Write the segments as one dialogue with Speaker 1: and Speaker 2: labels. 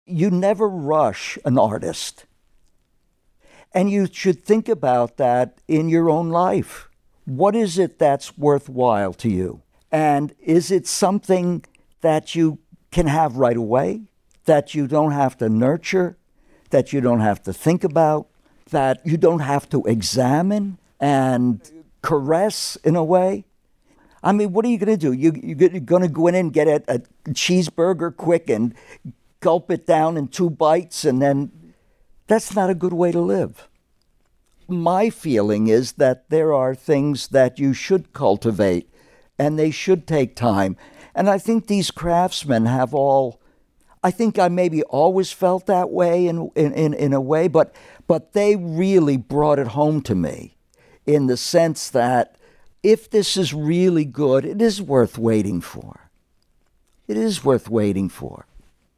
Speaker 1: You never rush an artist. And you should think about that in your own life. What is it that's worthwhile to you? And is it something that you can have right away, that you don't have to nurture, that you don't have to think about, that you don't have to examine and caress in a way? I mean, what are you going to do? You're going to go in and get a cheeseburger quick and gulp it down in 2 bites, and then that's not a good way to live. My feeling is that there are things that you should cultivate, and they should take time. And I think these craftsmen have I think I maybe always felt that way in a way, but they really brought it home to me in the sense that if this is really good, it is worth waiting for. It is worth waiting for.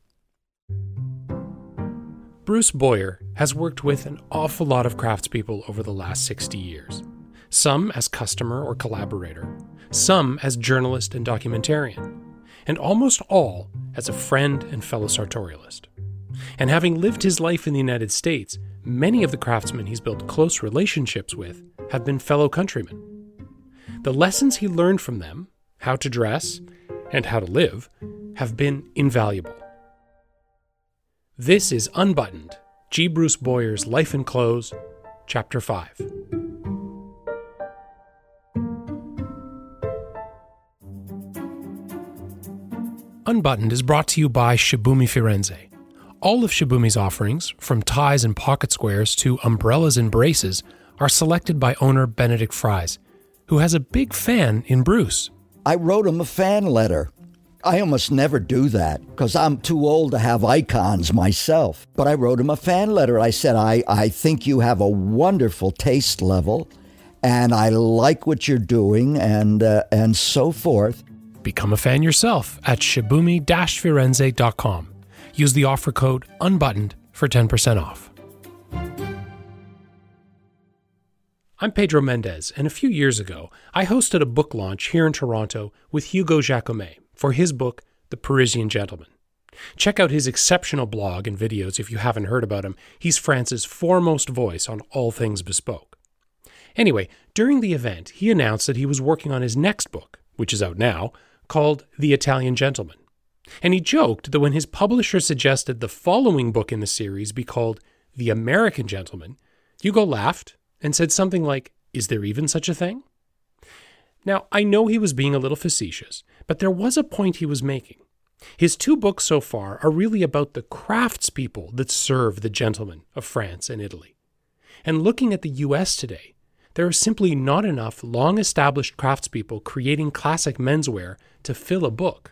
Speaker 2: Bruce Boyer has worked with an awful lot of craftspeople over the last 60 years. Some as customer or collaborator, some as journalist and documentarian, and almost all as a friend and fellow sartorialist. And having lived his life in the United States, many of the craftsmen he's built close relationships with have been fellow countrymen. The lessons he learned from them, how to dress and how to live, have been invaluable. This is Unbuttoned, G. Bruce Boyer's Life in Clothes, Chapter 5. Unbuttoned is brought to you by Shibumi Firenze. All of Shibumi's offerings, from ties and pocket squares to umbrellas and braces, are selected by owner Benedict Fries, who has a big fan in Bruce.
Speaker 1: I wrote him a fan letter. I almost never do that because I'm too old to have icons myself. But I wrote him a fan letter. I said, I think you have a wonderful taste level, and I like what you're doing, and so forth.
Speaker 2: Become a fan yourself at shibumi-firenze.com. Use the offer code UNBUTTONED for 10% off. I'm Pedro Mendez, and a few years ago, I hosted a book launch here in Toronto with Hugo Jacomet for his book, The Parisian Gentleman. Check out his exceptional blog and videos if you haven't heard about him. He's France's foremost voice on all things bespoke. Anyway, during the event, he announced that he was working on his next book, which is out now, called The Italian Gentleman. And he joked that when his publisher suggested the following book in the series be called The American Gentleman, Hugo laughed and said something like, "Is there even such a thing?" Now, I know he was being a little facetious, but there was a point he was making. His 2 books so far are really about the craftspeople that serve the gentlemen of France and Italy. And looking at the US today, there are simply not enough long-established craftspeople creating classic menswear to fill a book.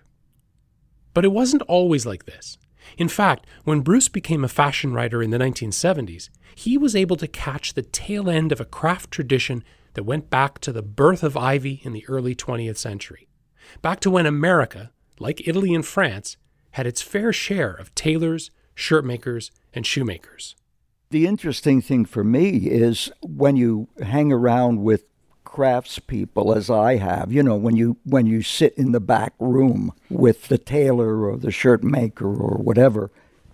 Speaker 2: But it wasn't always like this. In fact, when Bruce became a fashion writer in the 1970s, he was able to catch the tail end of a craft tradition that went back to the birth of Ivy in the early 20th century. Back to when America, like Italy and France, had its fair share of tailors, shirt makers, and shoemakers.
Speaker 1: The interesting thing for me is when you hang around with craftspeople, as I have, when you sit in the back room with the tailor or the shirt maker or whatever,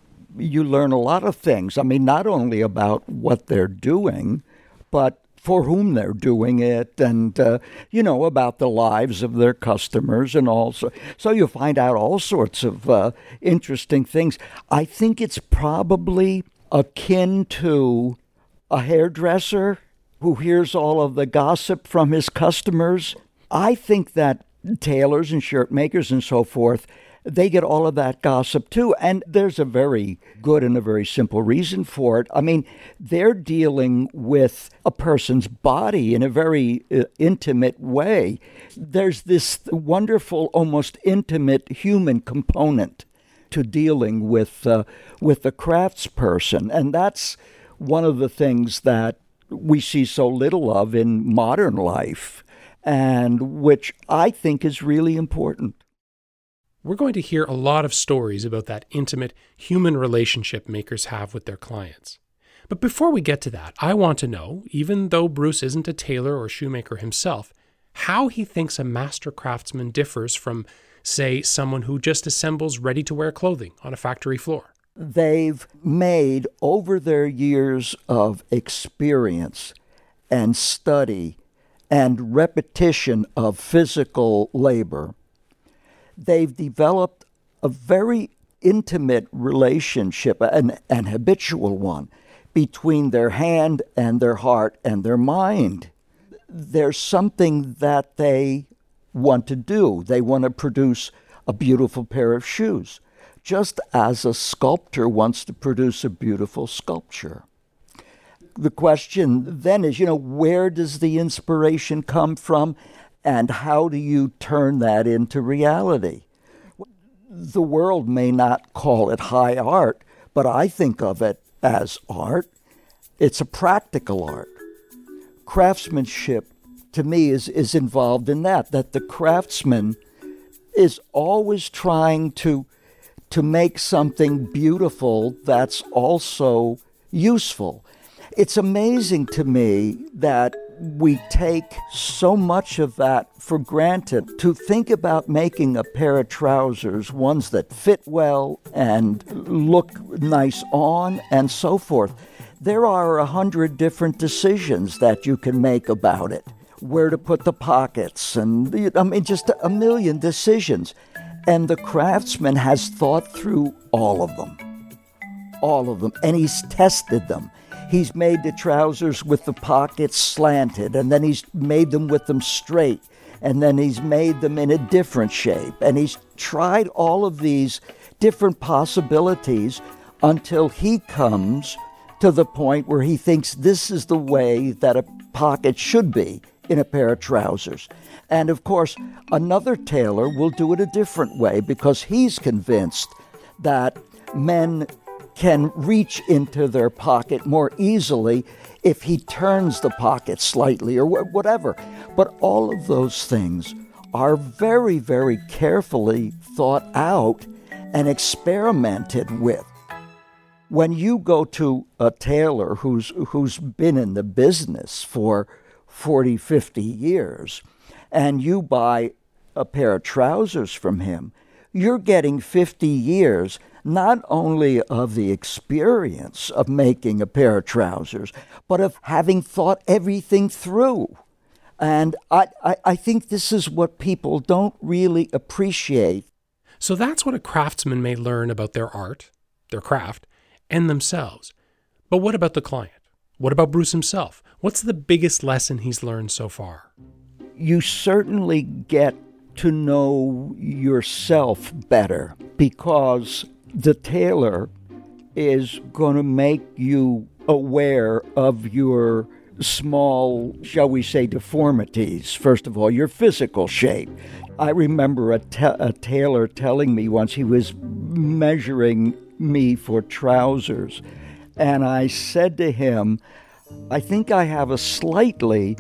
Speaker 1: you learn a lot of things. I mean, not only about what they're doing, but for whom they're doing it, and, about the lives of their customers and also. So you find out all sorts of interesting things. I think it's probably akin to a hairdresser who hears all of the gossip from his customers. I think that tailors and shirt makers and so forth, they get all of that gossip too. And there's a very good and a very simple reason for it. I mean, they're dealing with a person's body in a very intimate way. There's this wonderful, almost intimate human component to dealing with the craftsperson. And that's one of the things that we see so little of in modern life, and which I think is really important.
Speaker 2: We're going to hear a lot of stories about that intimate human relationship makers have with their clients. But before we get to that, I want to know, even though Bruce isn't a tailor or shoemaker himself, how he thinks a master craftsman differs from, say, someone who just assembles ready-to-wear clothing on a factory floor.
Speaker 1: They've made, over their years of experience and study and repetition of physical labor, they've developed a very intimate relationship, an habitual one, between their hand and their heart and their mind. There's something that they want to do. They want to produce a beautiful pair of shoes, just as a sculptor wants to produce a beautiful sculpture. The question then is, where does the inspiration come from, and how do you turn that into reality? The world may not call it high art, but I think of it as art. It's a practical art. Craftsmanship, to me, is involved in that the craftsman is always trying to make something beautiful that's also useful. It's amazing to me that we take so much of that for granted. To think about making a pair of trousers, ones that fit well and look nice on and so forth, there are 100 different decisions that you can make about it. Where to put the pockets, and just a million decisions. And the craftsman has thought through all of them, and he's tested them. He's made the trousers with the pockets slanted, and then he's made them with them straight, and then he's made them in a different shape. And he's tried all of these different possibilities until he comes to the point where he thinks this is the way that a pocket should be in a pair of trousers. And of course, another tailor will do it a different way because he's convinced that men can reach into their pocket more easily if he turns the pocket slightly or whatever. But all of those things are very, very carefully thought out and experimented with. When you go to a tailor who's been in the business for 40, 50 years, and you buy a pair of trousers from him, you're getting 50 years not only of the experience of making a pair of trousers, but of having thought everything through. And I think this is what people don't really appreciate.
Speaker 2: So that's what a craftsman may learn about their art, their craft, and themselves. But what about the client? What about Bruce himself? What's the biggest lesson he's learned so far?
Speaker 1: You certainly get to know yourself better, because the tailor is going to make you aware of your small, shall we say, deformities. First of all, your physical shape. I remember a tailor telling me once, he was measuring me for trousers, and I said to him, I think I have a slightly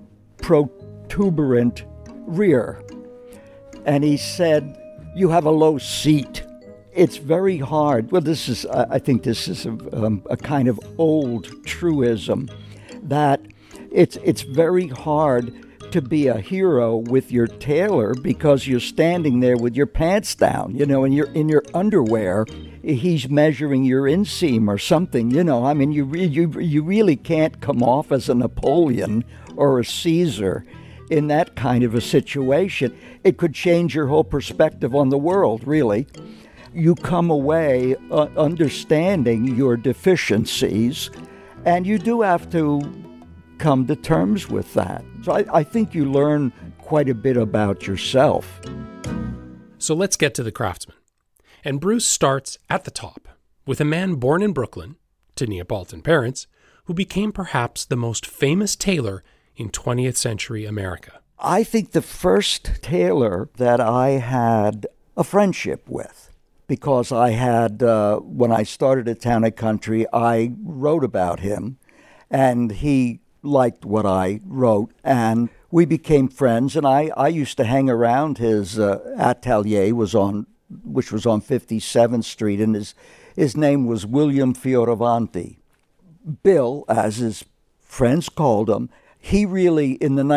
Speaker 1: protuberant rear. And he said, you have a low seat. It's very hard. Well, I think this is a kind of old truism, that it's very hard to be a hero with your tailor because you're standing there with your pants down, and you're in your underwear. He's measuring your inseam or something, you really can't come off as a Napoleon or a Caesar in that kind of a situation. It could change your whole perspective on the world, really. You come away understanding your deficiencies, and you do have to come to terms with that. So I think you learn quite a bit about yourself.
Speaker 2: So let's get to the craftsman. And Bruce starts at the top, with a man born in Brooklyn, to Neapolitan parents, who became perhaps the most famous tailor in 20th century America.
Speaker 1: I think the first tailor that I had a friendship with, because I had, when I started at Town and Country, I wrote about him, and he liked what I wrote, and we became friends, and I used to hang around his atelier, which was on 57th Street, and his name was William Fioravanti. Bill, as his friends called him, He really, in the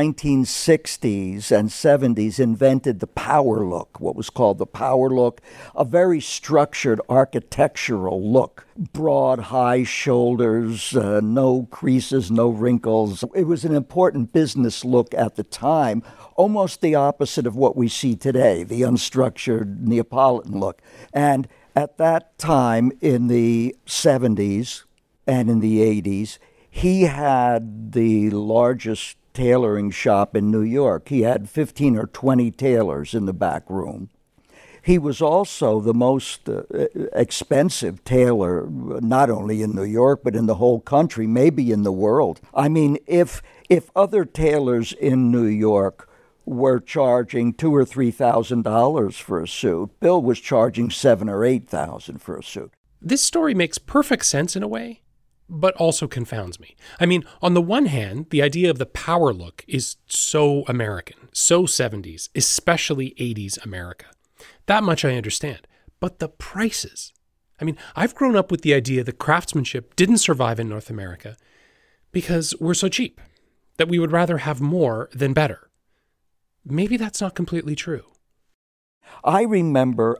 Speaker 1: 1960s and 70s, invented the power look, what was called the power look, a very structured architectural look. Broad, high shoulders, no creases, no wrinkles. It was an important business look at the time, almost the opposite of what we see today, the unstructured Neapolitan look. And at that time, in the 70s and in the 80s, he had the largest tailoring shop in New York. He had 15 or 20 tailors in the back room. He was also the most expensive tailor, not only in New York, but in the whole country, maybe in the world. I mean, if other tailors in New York were charging $2,000 or $3,000 for a suit, Bill was charging $7,000 or $8,000 for a suit.
Speaker 2: This story makes perfect sense in a way, but also confounds me. I mean, on the one hand, the idea of the power look is so American, so 70s, especially 80s America. That much I understand. But the prices. I mean, I've grown up with the idea that craftsmanship didn't survive in North America because we're so cheap, that we would rather have more than better. Maybe that's not completely true.
Speaker 1: I remember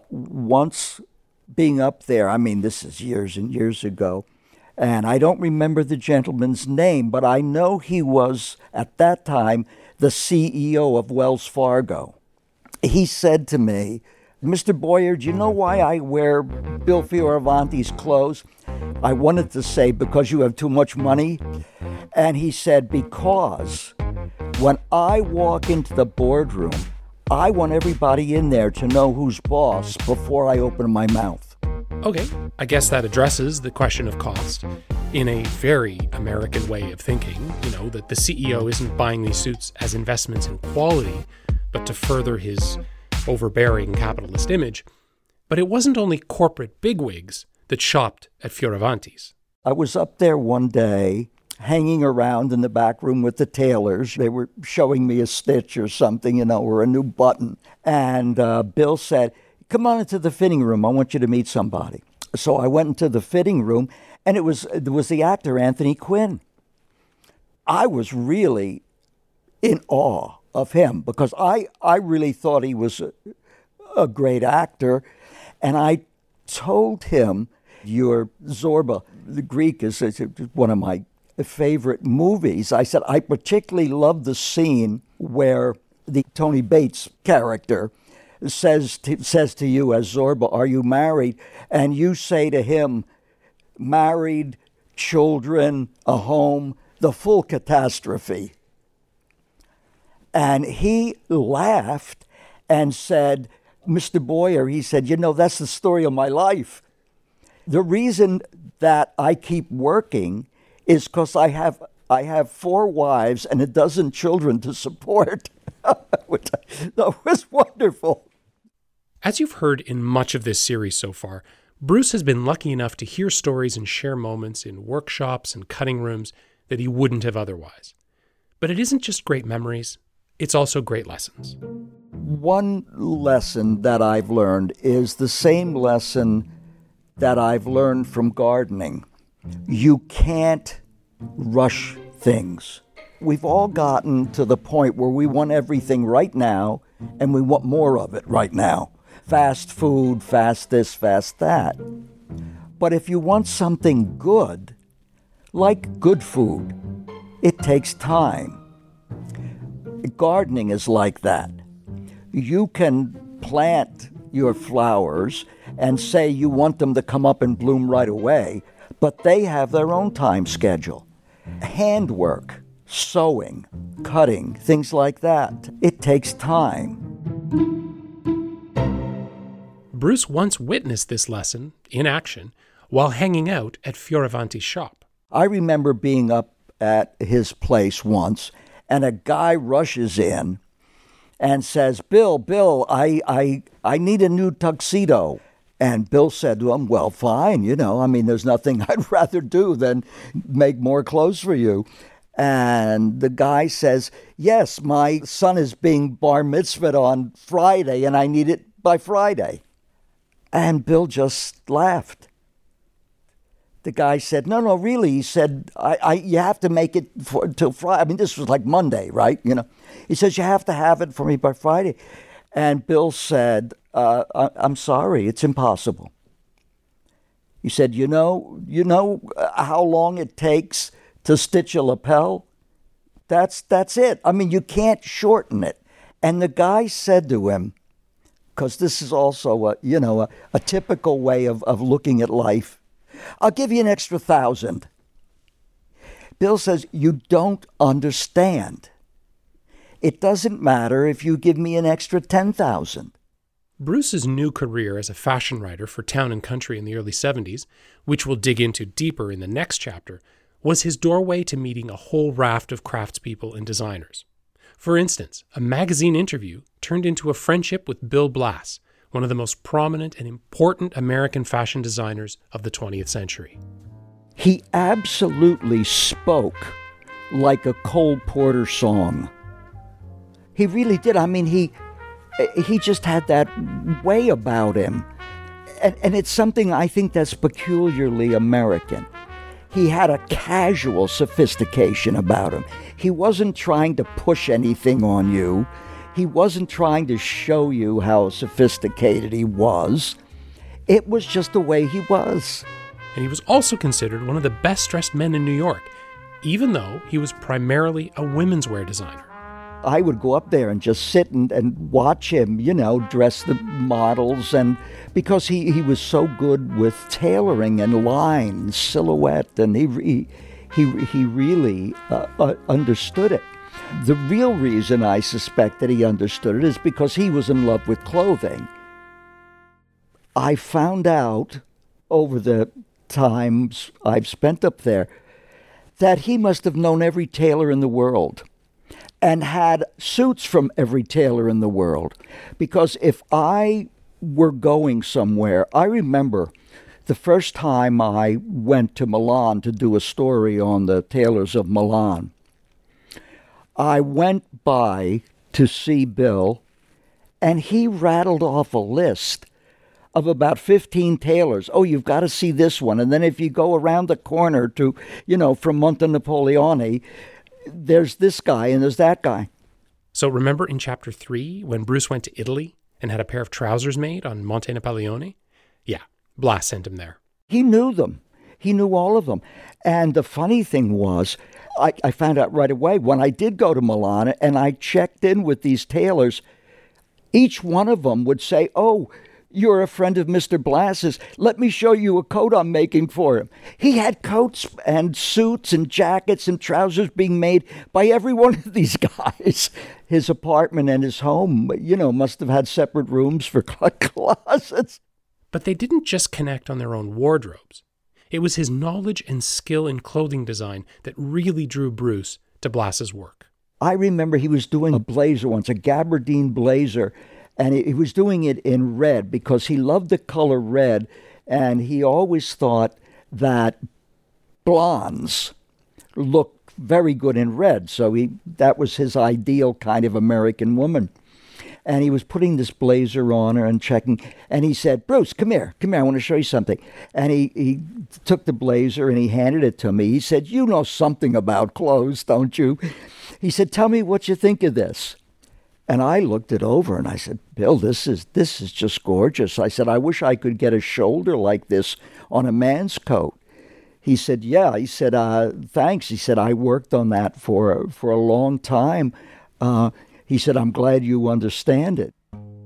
Speaker 1: once being up there, I mean, this is years and years ago, and I don't remember the gentleman's name, but I know he was, at that time, the CEO of Wells Fargo. He said to me, "Mr. Boyer, do you know why I wear Bill Fioravanti's clothes?" I wanted to say, "Because you have too much money." And he said, "Because when I walk into the boardroom, I want everybody in there to know who's boss before I open my mouth."
Speaker 2: Okay, I guess that addresses the question of cost in a very American way of thinking, that the CEO isn't buying these suits as investments in quality, but to further his overbearing capitalist image. But it wasn't only corporate bigwigs that shopped at Fioravanti's.
Speaker 1: I was up there one day, hanging around in the back room with the tailors. They were showing me a stitch or something, or a new button. And Bill said, "Come on into the fitting room. I want you to meet somebody." So I went into the fitting room, and it was the actor Anthony Quinn. I was really in awe of him because I really thought he was a great actor. And I told him, "Your Zorba, the Greek, is one of my favorite movies." I said, "I particularly love the scene where the Tony Bates character says to you as Zorba, 'Are you married?' And you say to him, 'Married, children, a home, the full catastrophe.'" And he laughed and said, "Mr. Boyer," he said, "that's the story of my life. The reason that I keep working is because I have 4 wives and a dozen children to support." That was wonderful.
Speaker 2: As you've heard in much of this series so far, Bruce has been lucky enough to hear stories and share moments in workshops and cutting rooms that he wouldn't have otherwise. But it isn't just great memories, it's also great lessons.
Speaker 1: One lesson that I've learned is the same lesson that I've learned from gardening. You can't rush things. We've all gotten to the point where we want everything right now, and we want more of it right now. Fast food, fast this, fast that. But if you want something good, like good food, it takes time. Gardening is like that. You can plant your flowers and say you want them to come up and bloom right away, but they have their own time schedule. Handwork, sewing, cutting, things like that. It takes time.
Speaker 2: Bruce once witnessed this lesson in action while hanging out at Fioravanti's shop.
Speaker 1: I remember being up at his place once, and a guy rushes in and says, Bill, I need a new tuxedo." And Bill said to him, "Well, fine, there's nothing I'd rather do than make more clothes for you." And the guy says, "Yes, my son is being bar mitzvahed on Friday, and I need it by Friday." And Bill just laughed. The guy said, no, really. He said, you have to make it till Friday. I mean, this was like Monday, right? He says, you have to have it for me by Friday. And Bill said, I'm sorry, it's impossible. He said, you know how long it takes to stitch a lapel? That's it. I mean, you can't shorten it. And the guy said to him, because this is also a typical way of looking at life, I'll give you an extra 1,000. Bill says, you don't understand. It doesn't matter if you give me an extra 10,000.
Speaker 2: Bruce's new career as a fashion writer for Town & Country in the early 70s, which we'll dig into deeper in the next chapter, was his doorway to meeting a whole raft of craftspeople and designers. For instance, a magazine interview turned into a friendship with Bill Blass, one of the most prominent and important American fashion designers of the 20th century.
Speaker 1: He absolutely spoke like a Cole Porter song. He really did. I mean, he just had that way about him. And it's something I think that's peculiarly American. He had a casual sophistication about him. He wasn't trying to push anything on you. He wasn't trying to show you how sophisticated he was. It was just the way he was.
Speaker 2: And he was also considered one of the best-dressed men in New York, even though he was primarily a women's wear designer.
Speaker 1: I would go up there and just sit and watch him, dress the models, and because he was so good with tailoring and line, silhouette, and he really understood it. The real reason I suspect that he understood it is because he was in love with clothing. I found out over the times I've spent up there that he must have known every tailor in the world and had suits from every tailor in the world. Because if I were going somewhere, I remember the first time I went to Milan to do a story on the tailors of Milan. I went by to see Bill, and he rattled off a list of about 15 tailors. Oh, you've got to see this one. And then if you go around the corner to, from Monte Napoleone, there's this guy and there's that guy.
Speaker 2: So remember in chapter 3 when Bruce went to Italy and had a pair of trousers made on Monte Napoleone? Yeah, Blass sent him there.
Speaker 1: He knew them. He knew all of them. And the funny thing was, I found out right away when I did go to Milan and I checked in with these tailors, each one of them would say, oh, you're a friend of Mr. Blass's. Let me show you a coat I'm making for him. He had coats and suits and jackets and trousers being made by every one of these guys. His apartment and his home, must have had separate rooms for closets.
Speaker 2: But they didn't just connect on their own wardrobes. It was his knowledge and skill in clothing design that really drew Bruce to Blass's work.
Speaker 1: I remember he was doing a blazer once, a gabardine blazer, and he was doing it in red because he loved the color red, and he always thought that blondes looked very good in red, so that was his ideal kind of American woman. And he was putting this blazer on her and checking, and he said, Bruce, come here, I want to show you something. And he took the blazer and he handed it to me. He said, you know something about clothes, don't you? He said, tell me what you think of this. And I looked it over and I said, Bill, this is just gorgeous. I said, I wish I could get a shoulder like this on a man's coat. He said, yeah. He said, thanks. He said, I worked on that for a long time. He said, I'm glad you understand it.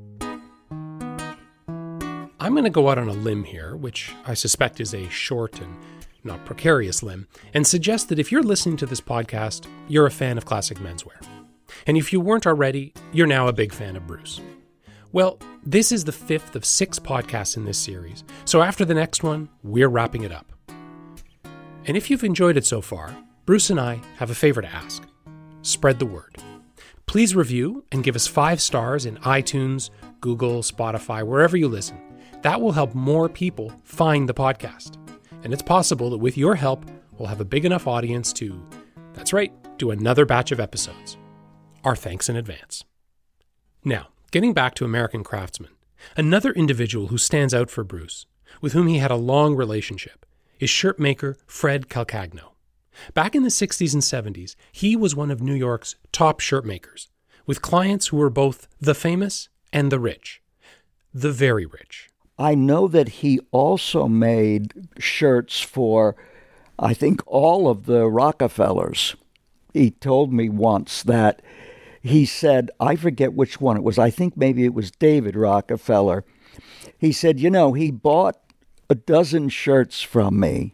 Speaker 2: I'm going to go out on a limb here, which I suspect is a short and not precarious limb, and suggest that if you're listening to this podcast, you're a fan of classic menswear. And if you weren't already, you're now a big fan of Bruce. Well, this is the 5th of 6 podcasts in this series, so after the next one, we're wrapping it up. And if you've enjoyed it so far, Bruce and I have a favor to ask. Spread the word. Please review and give us 5 stars in iTunes, Google, Spotify, wherever you listen. That will help more people find the podcast. And it's possible that with your help, we'll have a big enough audience to, that's right, do another batch of episodes. Our thanks in advance. Now, getting back to American Craftsman, another individual who stands out for Bruce, with whom he had a long relationship, is shirt maker Fred Calcagno. Back in the 60s and 70s, he was one of New York's top shirt makers, with clients who were both the famous and the rich, the very rich.
Speaker 1: I know that he also made shirts for, I think, all of the Rockefellers. He told me once that he said, I forget which one it was, I think maybe it was David Rockefeller. He said, he bought a dozen shirts from me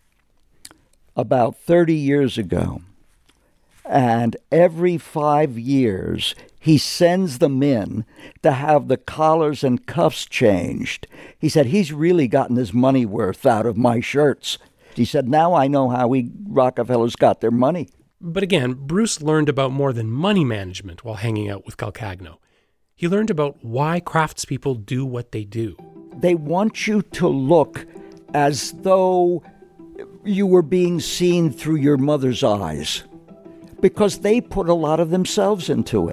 Speaker 1: about 30 years ago. And every 5 years, he sends them in to have the collars and cuffs changed. He said, he's really gotten his money worth out of my shirts. He said, now I know how Rockefellers got their money.
Speaker 2: But again, Bruce learned about more than money management while hanging out with Calcagno. He learned about why craftspeople do what they do.
Speaker 1: They want you to look as though you were being seen through your mother's eyes, because they put a lot of themselves into it,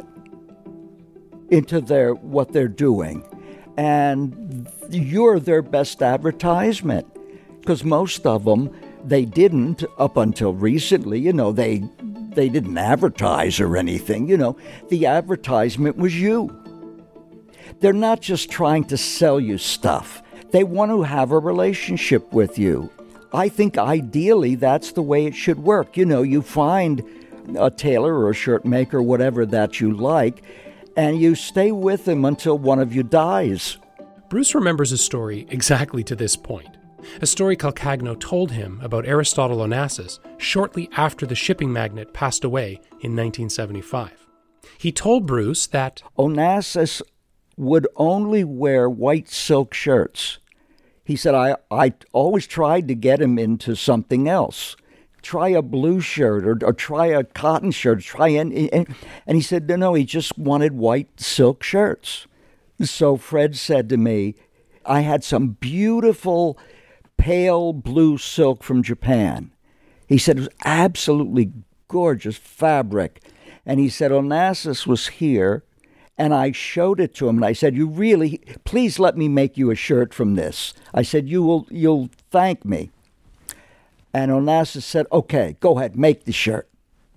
Speaker 1: into what they're doing. And you're their best advertisement, because most of them, they didn't up until recently, they didn't advertise or anything, the advertisement was you. They're not just trying to sell you stuff. They want to have a relationship with you. I think ideally that's the way it should work. You find a tailor or a shirt maker, whatever that you like, and you stay with them until one of you dies.
Speaker 2: Bruce remembers a story exactly to this point. A story Calcagno told him about Aristotle Onassis shortly after the shipping magnate passed away in 1975. He told Bruce that
Speaker 1: Onassis would only wear white silk shirts. He said, I always tried to get him into something else. Try a blue shirt or try a cotton shirt. And he said, no, he just wanted white silk shirts. So Fred said to me, I had some beautiful pale blue silk from Japan. He said it was absolutely gorgeous fabric. And he said, Onassis was here, and I showed it to him. And I said, please let me make you a shirt from this. I said, you'll thank me. And Onassis said, okay, go ahead, make the shirt.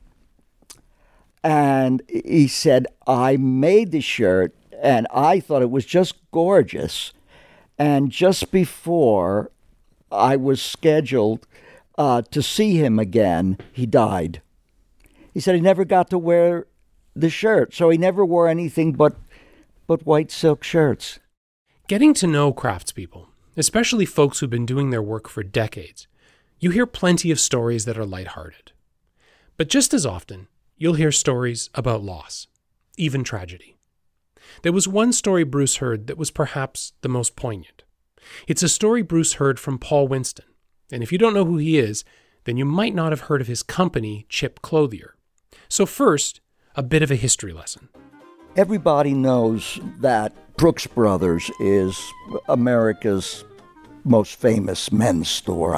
Speaker 1: And he said, I made the shirt, and I thought it was just gorgeous. And just before I was scheduled to see him again, he died. He said he never got to wear the shirt, so he never wore anything but white silk shirts.
Speaker 2: Getting to know craftspeople, especially folks who've been doing their work for decades, you hear plenty of stories that are lighthearted. But just as often, you'll hear stories about loss, even tragedy. There was one story Bruce heard that was perhaps the most poignant. It's a story Bruce heard from Paul Winston, and if you don't know who he is, then you might not have heard of his company, Chip Clothier. So first, a bit of a history lesson.
Speaker 1: Everybody knows that Brooks Brothers is America's most famous men's store.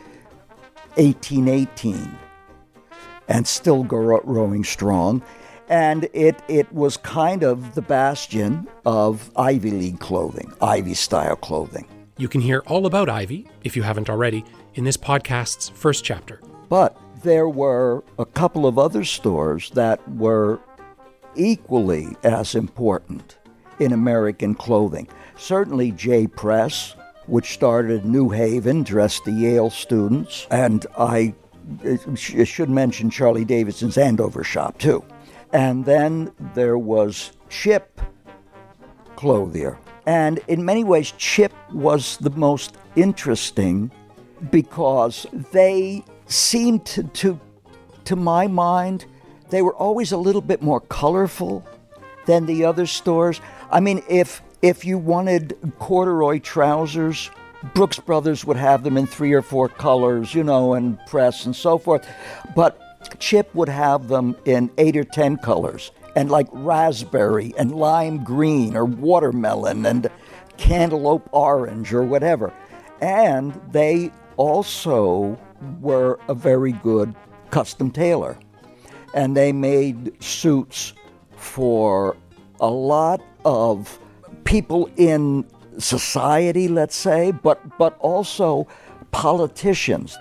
Speaker 1: 1818, and still growing strong. And it was kind of the bastion of Ivy League clothing, Ivy-style clothing.
Speaker 2: You can hear all about Ivy, if you haven't already, in this podcast's first chapter.
Speaker 1: But there were a couple of other stores that were equally as important in American clothing. Certainly J. Press, which started in New Haven, dressed the Yale students. And I should mention Charlie Davidson's Andover shop, too. And then there was Chip Clothier. And in many ways, Chip was the most interesting because they seemed to my mind, they were always a little bit more colorful than the other stores. If you wanted corduroy trousers, Brooks Brothers would have them in 3 or 4 colors, and press and so forth. But Chip would have them in 8 or 10 colors, and like raspberry and lime green or watermelon and cantaloupe orange or whatever. And they also were a very good custom tailor. And they made suits for a lot of people in society, let's say, but also politicians,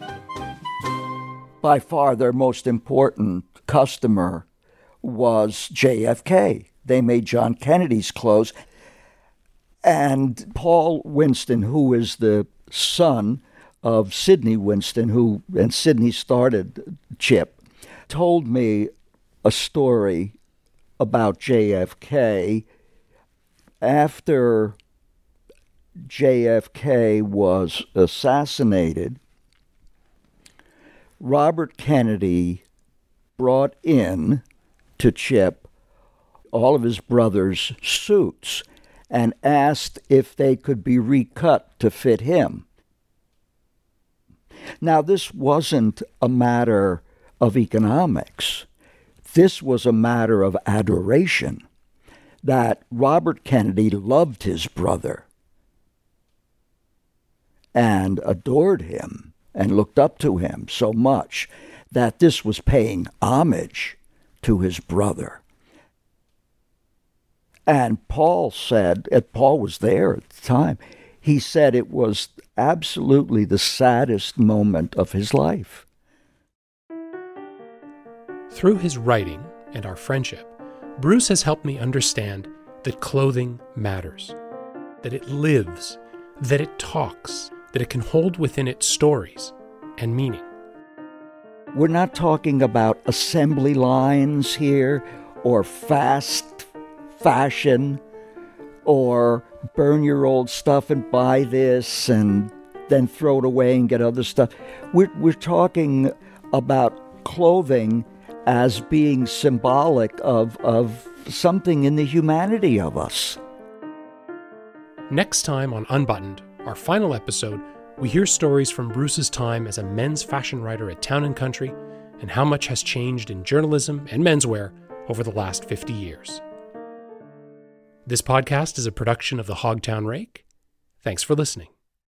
Speaker 1: by far their most important customer was JFK. They made John Kennedy's clothes. And Paul Winston, who is the son of Sidney Winston, and Sidney started CHIP, told me a story about JFK. After JFK was assassinated, Robert Kennedy brought in to CHIP all of his brother's suits and asked if they could be recut to fit him. Now, this wasn't a matter of economics. This was a matter of adoration, that Robert Kennedy loved his brother and adored him and looked up to him so much that this was paying homage to his brother. And Paul was there at the time, he said it was absolutely the saddest moment of his life.
Speaker 2: Through his writing and our friendship, Bruce has helped me understand that clothing matters, that it lives, that it talks, that it can hold within it stories and meaning.
Speaker 1: We're not talking about assembly lines here, or fast fashion, or burn your old stuff and buy this and then throw it away and get other stuff. We're talking about clothing as being symbolic of something in the humanity of us.
Speaker 2: Next time on Unbuttoned, our final episode, we hear stories from Bruce's time as a men's fashion writer at Town & Country and how much has changed in journalism and menswear over the last 50 years. This podcast is a production of the Hogtown Rake. Thanks for listening.